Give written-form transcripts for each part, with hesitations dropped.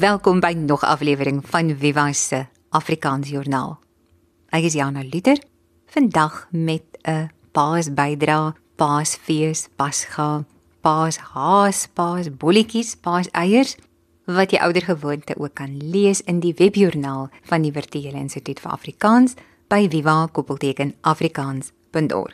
Welkom by nog 'n aflewering van Viva se Afrikaans Joernaal. Ek is Jana Luther, vandag met 'n paasbydra, paasfees, pasga, paashaas, paasbolletjies, paaseiers, wat jy ouer gewoonte ook kan lees in die webjoernaal van die Virtuele Instituut vir Afrikaans by viva-afrikaans.org.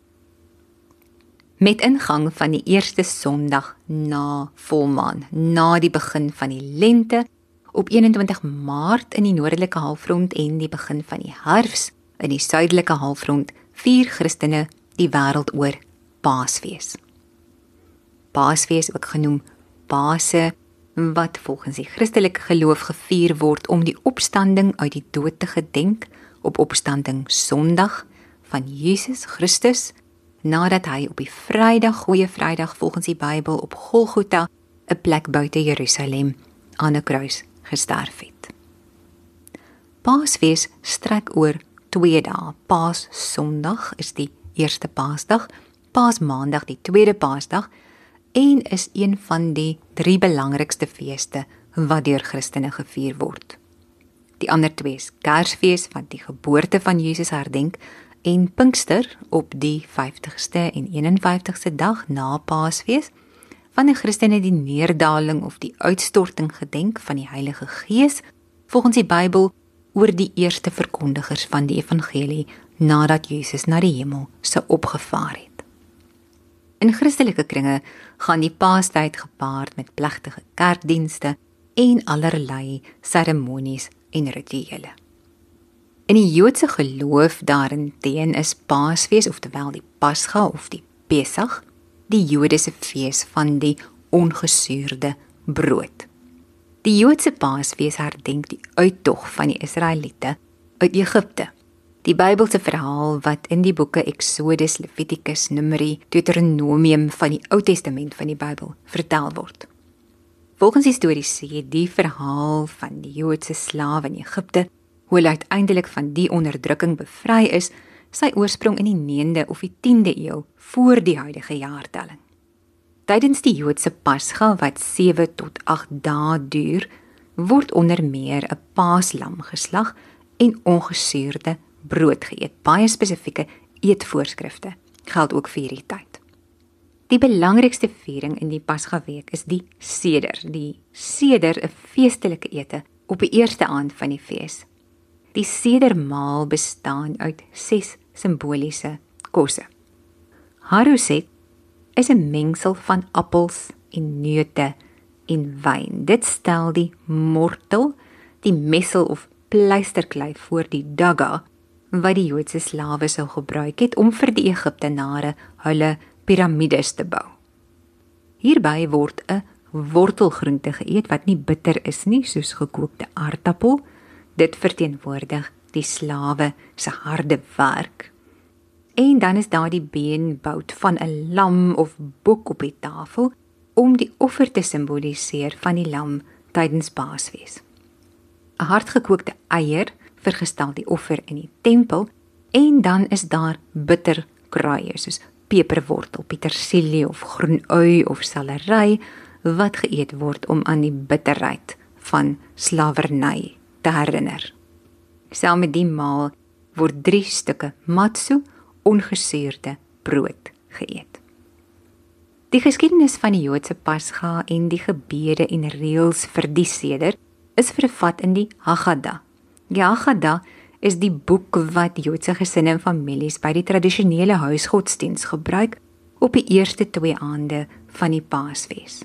Met ingang van die eerste Sondag na volmaan, na die begin van die lente, op 21 Maart in die noordelike halfrond en die begin van die herfs in die suidelike halfrond, vier Christene die wêreld oor Paasfees. Paasfees, ook genoem Paase, wat volgens die Christelike geloof gevier word om die opstanding uit die dood te gedenk op opstanding Sondag van Jesus Christus, nadat hy op die Vrydag, Goeie Vrydag volgens die Bybel op Golgotha, 'n plek buite Jerusalem, aan 'n kruis gesterf het. Paasfees strek oor 2 dae. Paas-Sondag is die eerste Paasdag, Paasmaandag die tweede Paasdag en is een van die 3 belangrikste feeste wat deur Christene gevier word. Die ander 2 is Kersfees, wat die geboorte van Jesus herdenk, en Pinkster op die 50ste en 51ste dag na Paasfees, van die Christene die neerdaling of die uitstorting gedenk van die Heilige Gees, volgens die Bybel oor die eerste verkondigers van die evangelie nadat Jesus na die hemel sou opgevaar het. In Christelike kringe gaan die Paastyd gepaard met plegtige kerkdienste en allerlei seremonies en rituele. In die Joodse geloof daarenteen is Paasfees, oftewel die Pasga of die Pesach, die Jodese fees van die ongesuurde brood. Die Joodse Paasfees herdenk die uittog van die Israeliete uit Egipte. Die Bybelse verhaal wat in die boeke Exodus, Levitikus, Numeri, Deuteronomium van die Ou Testament van die Bybel vertel word. Volgens die storie sê die verhaal van die Joodse slawe in Egipte, hoe hulle uiteindelik van die onderdrukking bevry is, sy oorsprong in die 9de of die 10de eeu voor die huidige jaartelling. Tydens die Joodse Pasga wat 7 tot 8 dae duur, word onder meer 'n paaslam geslag en ongesuurde brood geëet. Baie spesifieke eetvoorskrifte geld ook vir hierdie tyd. Die belangrikste viering in die Pasgaweek is die seder. Die seder, 'n feestelike ete op die eerste aand van die fees. Die sedermaal bestaan uit 6 simboliese kosse. Haroset is 'n mengsel van appels en neute en wyn. Dit stel die mortel, die messel of pleisterklei voor die daga, wat die Joodse slawe sou gebruik het om vir die Egiptenare hulle piramides te bou. Hierby word 'n wortelgroente geëet wat nie bitter is nie, soos gekookte aardappel. Dit verteenwoordig die slawe se harde werk. En dan is daar die beenbout van 'n lam of bok op die tafel om die offer te simboliseer van die lam tydens Paasfees. 'n Hardgekookte eier vergestel die offer in die tempel en dan is daar bitterkruie soos peperwortel, petersilie of groenui of salery wat geëet word om aan die bitterheid van slawerny te herinner. Saam met die maal word 3 stukke matso, ongesuurde brood geëet. Die geskiedenis van die Joodse Pasga en die gebede en reëls vir die seder is vervat in die Haggadah. Die Haggadah is die boek wat Joodse gesinne en families by die tradisionele huisgodsdiens gebruik op die eerste 2 aande van die Paasfees.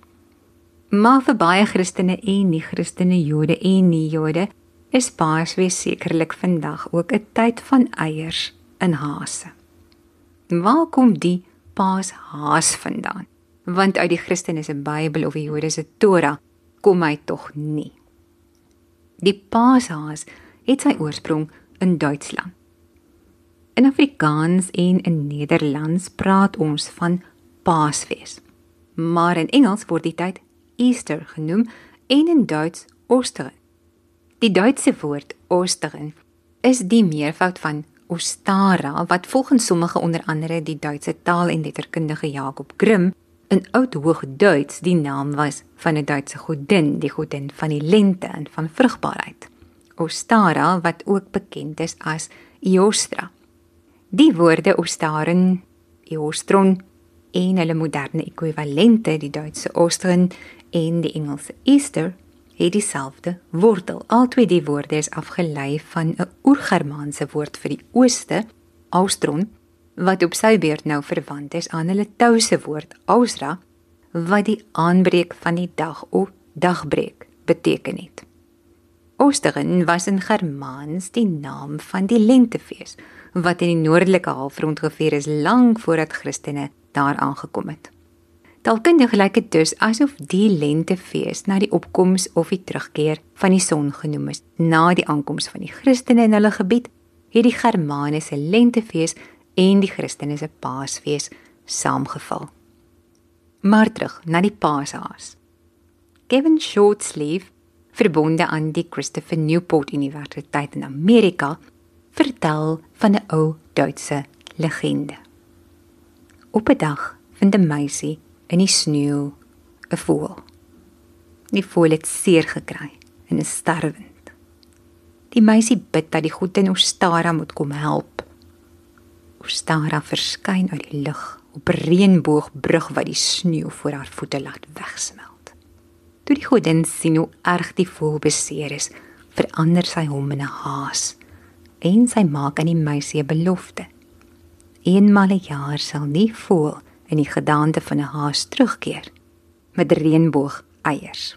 Maar vir baie Christene en nie-Christene, Jode en nie-Jode, is Paasfees sekerlik vandag ook 'n tyd van eiers en hase. Waar kom die paashaas vandaan? Want uit die Christene se Bybel of die Jode se Torah kom hy tog nie. Die paashaas het sy oorsprong in Duitsland. In Afrikaans en in Nederlands praat ons van Paasfees, maar in Engels word die tyd Easter genoem en in Duits Ostern. Die Duitse woord Ostern is die meervoud van Ostara, wat volgens sommige onder andere die Duitse taal- en letterkundige Jacob Grimm In Oud-Hoogduits die naam was van 'n Duitse godin, die godin van die lente en van vrugbaarheid. Ostara, wat ook bekend is as Eostra. Die woorde Ostaren, Eostron en hulle moderne ekwivalente, die Duitse Ostern en die Engelse Easter, het dieselfde wortel. Al twee die woorde is afgelei van 'n oergermaanse woord vir die ooste, Austron, wat op sy beurt nou verwant is aan hulle Touse woord Ausra, wat die aanbreek van die dag of dagbreek beteken het. Osteren was in Germaans die naam van die lentefees, wat in die noordelike halfrond gevier is lank voordat Christene daar aangekom het. Taalkundig lyk dit dus asof die lentefees na die opkoms of die terugkeer van die son genoem is. Na die aankoms van die Christene in hulle gebied, het die Germane se lentefees en die Christene se Paasfees saamgeval. Maar terug na die Paashaas. Kevin Shortsleeve, verbonde aan die Christopher Newport Universiteit in Amerika, vertel van 'n ou Duitse legende. Op 'n dag vind 'n meisie in die sneeu 'n voël. Die voël het seer gekry en is sterwend. Die meisie bid dat die godin Ostara moet kom help. Ostara verskyn uit die lug op 'n reënboogbrug wat die sneeu voor haar voete laat wegsmelt. Toe die godin sien hoe erg die voël beseer is, verander sy hom in 'n haas en sy maak aan die meisie 'n belofte. Eenmal 'n jaar sal die voël in die gedaante van 'n haas terugkeer met reënboog-eiers.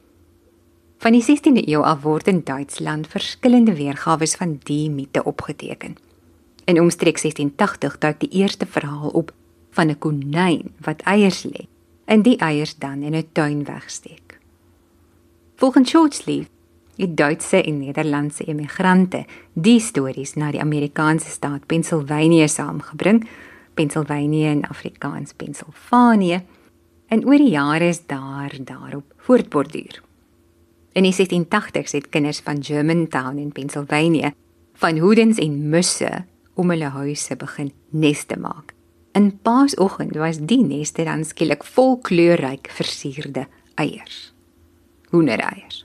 Van die 16de eeu af word in Duitsland verskillende weergawe van die mite opgeteken. In omstreeks 1680 duik die eerste verhaal op van 'n konyn wat eiers lê en die eiers dan in 'n tuin wegsteek. Volgens Shortsleeve het Duitse en Nederlandse emigrante die stories na die Amerikaanse staat Pennsylvanië saamgebring, Pennsylvanië in Afrikaans Pennsylvanië, en oor die jare is daarop voortborduur. In die 1680s het kinders van Germantown in Pennsylvanië van hoedens en musse om hulle huise begin neste maak. In Paasoggend was die neste dan skielik vol kleurryk versierde eiers. Hoendereiers.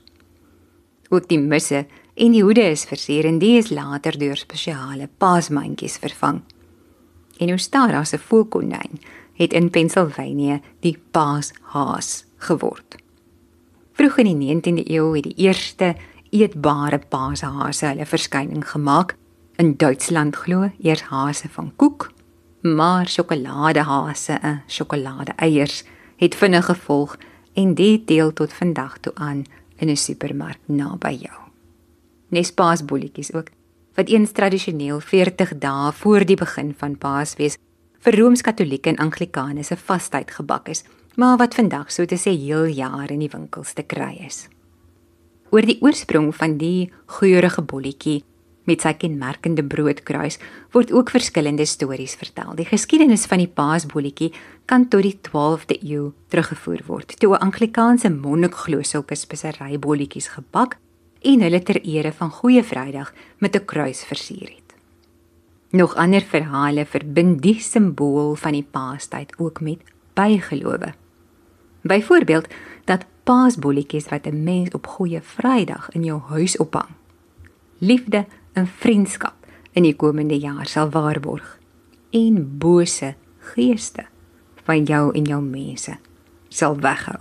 Ook die musse en die hoede is versier en die is later deur spesiale paasmandjies vervang. En Ostara se voelkonyn het in Pennsylvanië die paashaas geword. Vroeg in die 19de eeu het die eerste eetbare paashase hulle verskyning gemaak. In Duitsland glo eers hase van koek, maar sjokoladehase en sjokoladeeiers het vinnig gevolg en dit deel tot vandag toe aan in 'n supermark naby jou. Nes paasbolletjies ook, wat eens tradisioneel 40 dae voor die begin van Paasfees vir Rooms-Katolieke en Anglikane se vastyd gebak is, maar wat vandag so te sê heel jaar in die winkels te kry is. Oor die oorsprong van die geurende bolletjie met sy kenmerkende broodkruis word ook verskillende stories vertel. Die geskiedenis van die paasbolletjie kan tot die 12de eeu teruggevoer word, toe 'n Anglikaanse monnik glo sulke speserybolletjies gebak en hulle ter ere van Goeie Vrydag met 'n kruis versier het. Nog ander verhale verbind die simbool van die paastyd ook met bygelowe. Byvoorbeeld dat paasbolletjies wat 'n mens op Goeie Vrydag in jou huis ophang, liefde en vriendskap in die komende jaar sal waarborg en bose geeste van jou en jou mense sal weghou.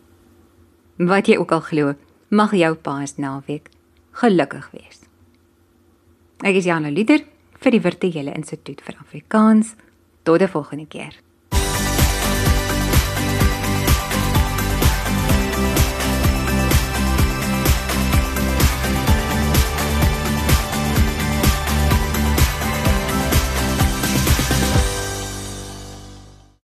Wat jy ook al glo, mag jou Paasnaweek gelukkig wees. Ek is Jana Lieder vir die Virtuele Instituut vir Afrikaans. Tot die volgende keer.